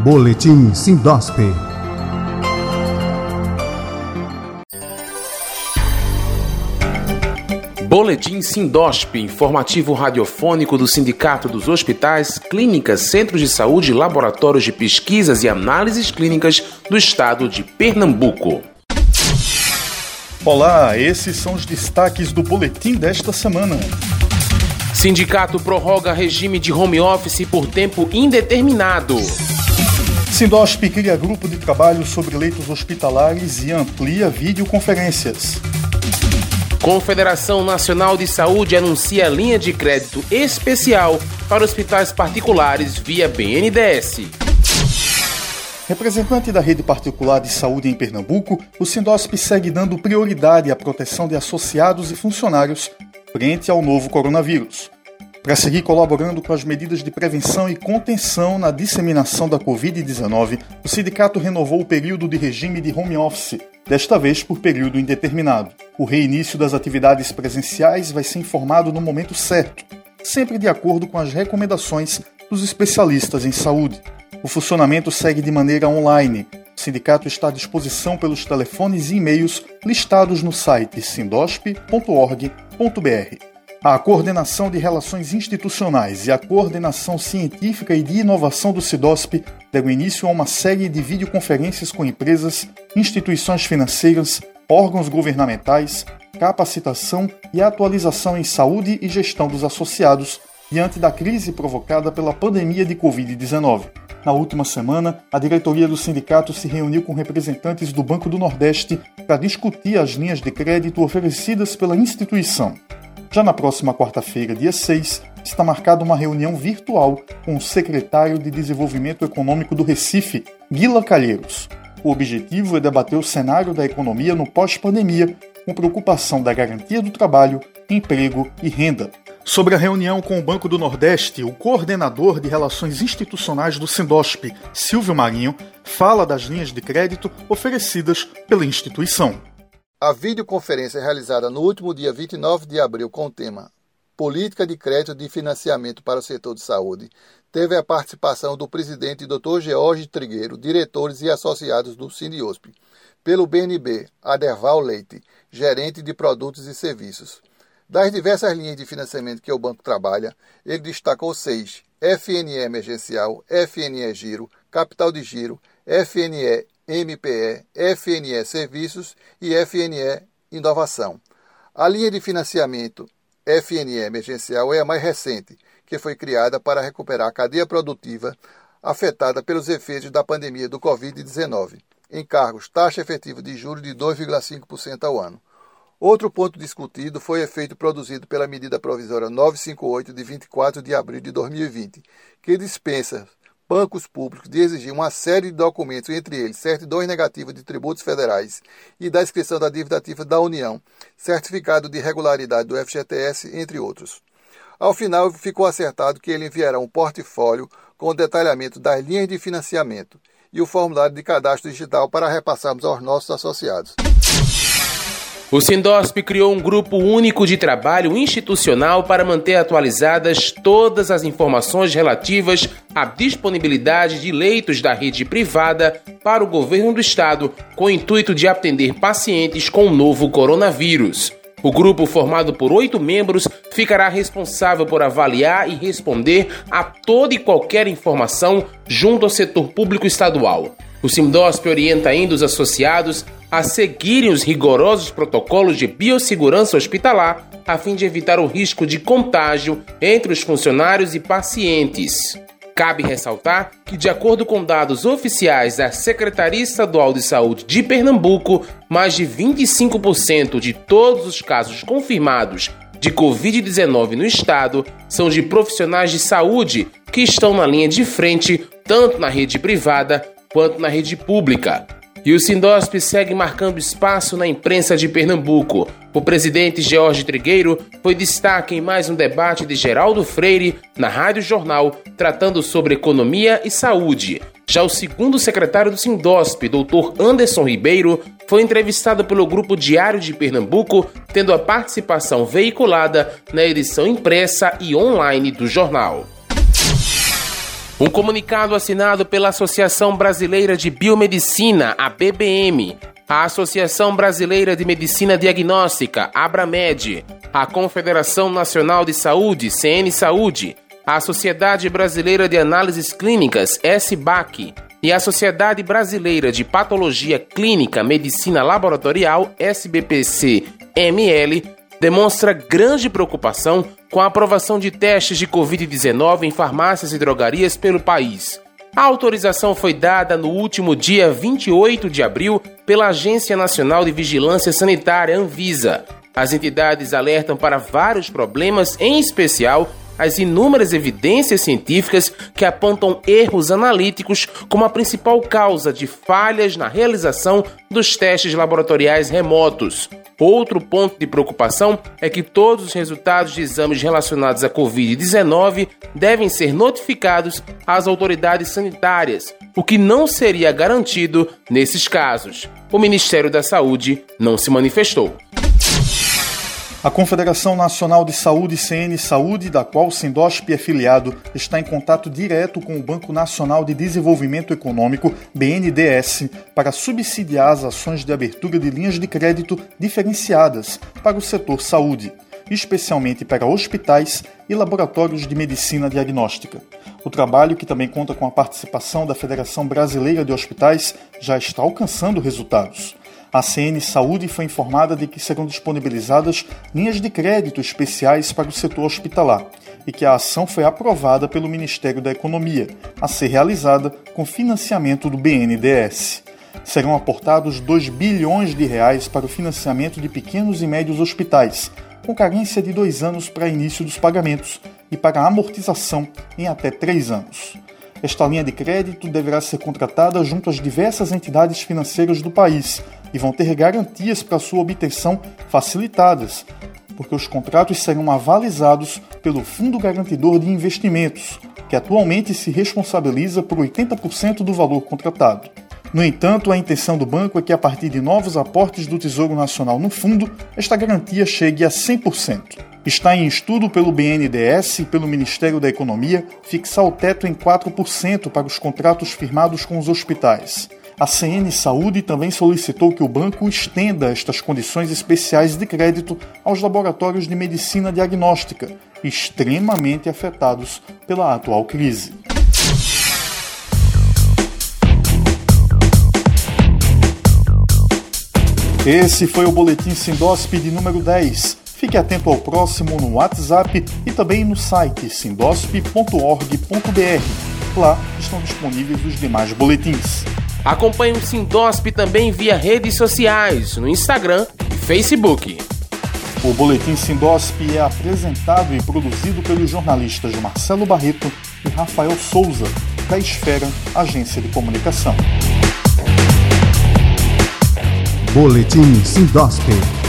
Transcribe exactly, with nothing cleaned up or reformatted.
Boletim Sindosp. Boletim Sindosp, informativo radiofônico do Sindicato dos Hospitais, Clínicas, Centros de Saúde, Laboratórios de Pesquisas e Análises Clínicas do Estado de Pernambuco. Olá, esses são os destaques do boletim desta semana. Sindicato prorroga regime de home office por tempo indeterminado. Sindosp cria grupo de trabalho sobre leitos hospitalares e amplia videoconferências. Confederação Nacional de Saúde anuncia linha de crédito especial para hospitais particulares via B N D E S. Representante da rede particular de saúde em Pernambuco, o Sindosp segue dando prioridade à proteção de associados e funcionários frente ao novo coronavírus. Para seguir colaborando com as medidas de prevenção e contenção na disseminação da covid dezenove, o sindicato renovou o período de regime de home office, desta vez por período indeterminado. O reinício das atividades presenciais vai ser informado no momento certo, sempre de acordo com as recomendações dos especialistas em saúde. O funcionamento segue de maneira online. O sindicato está à disposição pelos telefones e e-mails listados no site sindosp ponto org ponto b r. A Coordenação de Relações Institucionais e a Coordenação Científica e de Inovação do Sindosp deram início a uma série de videoconferências com empresas, instituições financeiras, órgãos governamentais, capacitação e atualização em saúde e gestão dos associados diante da crise provocada pela pandemia de covid dezenove. Na última semana, a diretoria do sindicato se reuniu com representantes do Banco do Nordeste para discutir as linhas de crédito oferecidas pela instituição. Já na próxima quarta-feira, dia seis, está marcada uma reunião virtual com o secretário de Desenvolvimento Econômico do Recife, Guila Calheiros. O objetivo é debater o cenário da economia no pós-pandemia, com preocupação da garantia do trabalho, emprego e renda. Sobre a reunião com o Banco do Nordeste, o coordenador de Relações Institucionais do Sindosp, Silvio Marinho, fala das linhas de crédito oferecidas pela instituição. A videoconferência realizada no último dia vinte e nove de abril com o tema Política de Crédito de Financiamento para o Setor de Saúde teve a participação do presidente doutor George Trigueiro, diretores e associados do Sindiosp, pelo B N B, Aderval Leite, gerente de produtos e serviços. Das diversas linhas de financiamento que o banco trabalha, ele destacou seis: F N E Emergencial, F N E Giro, Capital de Giro, F N E M P E, F N E Serviços e F N E Inovação. A linha de financiamento F N E Emergencial é a mais recente, que foi criada para recuperar a cadeia produtiva afetada pelos efeitos da pandemia do covid dezenove. Encargos, taxa efetiva de juros de dois vírgula cinco por cento ao ano. Outro ponto discutido foi o efeito produzido pela medida provisória novecentos e cinquenta e oito de vinte e quatro de abril de dois mil e vinte, que dispensa bancos públicos de exigir uma série de documentos, entre eles certidões negativas de tributos federais e da inscrição da dívida ativa da União, certificado de regularidade do F G T S, entre outros. Ao final, ficou acertado que ele enviará um portfólio com o detalhamento das linhas de financiamento e o formulário de cadastro digital para repassarmos aos nossos associados. O Sindosp criou um grupo único de trabalho institucional para manter atualizadas todas as informações relativas à disponibilidade de leitos da rede privada para o governo do estado, com o intuito de atender pacientes com o novo coronavírus. O grupo, formado por oito membros, ficará responsável por avaliar e responder a toda e qualquer informação junto ao setor público estadual. O Sindosp orienta ainda os associados a seguirem os rigorosos protocolos de biossegurança hospitalar a fim de evitar o risco de contágio entre os funcionários e pacientes. Cabe ressaltar que, de acordo com dados oficiais da Secretaria Estadual de Saúde de Pernambuco, mais de vinte e cinco por cento de todos os casos confirmados de covid dezenove no estado são de profissionais de saúde que estão na linha de frente, tanto na rede privada quanto na rede pública. E o Sindosp segue marcando espaço na imprensa de Pernambuco. O presidente George Trigueiro foi destaque em mais um debate de Geraldo Freire na Rádio Jornal, tratando sobre economia e saúde. Já o segundo secretário do Sindosp, doutor Anderson Ribeiro, foi entrevistado pelo Grupo Diário de Pernambuco, tendo a participação veiculada na edição impressa e online do jornal. Um comunicado assinado pela Associação Brasileira de Biomedicina, a B B M, a Associação Brasileira de Medicina Diagnóstica, Abramed, a Confederação Nacional de Saúde, C N Saúde, a Sociedade Brasileira de Análises Clínicas, S B A C, e a Sociedade Brasileira de Patologia Clínica Medicina Laboratorial, S B P C M L, demonstra grande preocupação com a aprovação de testes de covid dezenove em farmácias e drogarias pelo país. A autorização foi dada no último dia vinte e oito de abril pela Agência Nacional de Vigilância Sanitária, Anvisa. As entidades alertam para vários problemas, em especial as inúmeras evidências científicas que apontam erros analíticos como a principal causa de falhas na realização dos testes laboratoriais remotos. Outro ponto de preocupação é que todos os resultados de exames relacionados à covid dezenove devem ser notificados às autoridades sanitárias, o que não seria garantido nesses casos. O Ministério da Saúde não se manifestou. A Confederação Nacional de Saúde, C N Saúde, da qual o Sindosp é filiado, está em contato direto com o Banco Nacional de Desenvolvimento Econômico, B N D E S, para subsidiar as ações de abertura de linhas de crédito diferenciadas para o setor saúde, especialmente para hospitais e laboratórios de medicina diagnóstica. O trabalho, que também conta com a participação da Federação Brasileira de Hospitais, já está alcançando resultados. A C N Saúde foi informada de que serão disponibilizadas linhas de crédito especiais para o setor hospitalar e que a ação foi aprovada pelo Ministério da Economia, a ser realizada com financiamento do B N D E S. Serão aportados dois bilhões de reais para o financiamento de pequenos e médios hospitais, com carência de dois anos para início dos pagamentos e para amortização em até três anos. Esta linha de crédito deverá ser contratada junto às diversas entidades financeiras do país e vão ter garantias para sua obtenção facilitadas, porque os contratos serão avalizados pelo Fundo Garantidor de Investimentos, que atualmente se responsabiliza por oitenta por cento do valor contratado. No entanto, a intenção do banco é que, a partir de novos aportes do Tesouro Nacional no fundo, esta garantia chegue a cem por cento. Está em estudo pelo B N D E S e pelo Ministério da Economia fixar o teto em quatro por cento para os contratos firmados com os hospitais. A C N Saúde também solicitou que o banco estenda estas condições especiais de crédito aos laboratórios de medicina diagnóstica, extremamente afetados pela atual crise. Esse foi o Boletim Sindosp de número dez. Fique atento ao próximo no WhatsApp e também no site sindosp ponto org ponto b r. Lá estão disponíveis os demais boletins. Acompanhe o Sindosp também via redes sociais, no Instagram e Facebook. O Boletim Sindosp é apresentado e produzido pelos jornalistas Marcelo Barreto e Rafael Souza, da Esfera, Agência de Comunicação. Boletim Sindosp.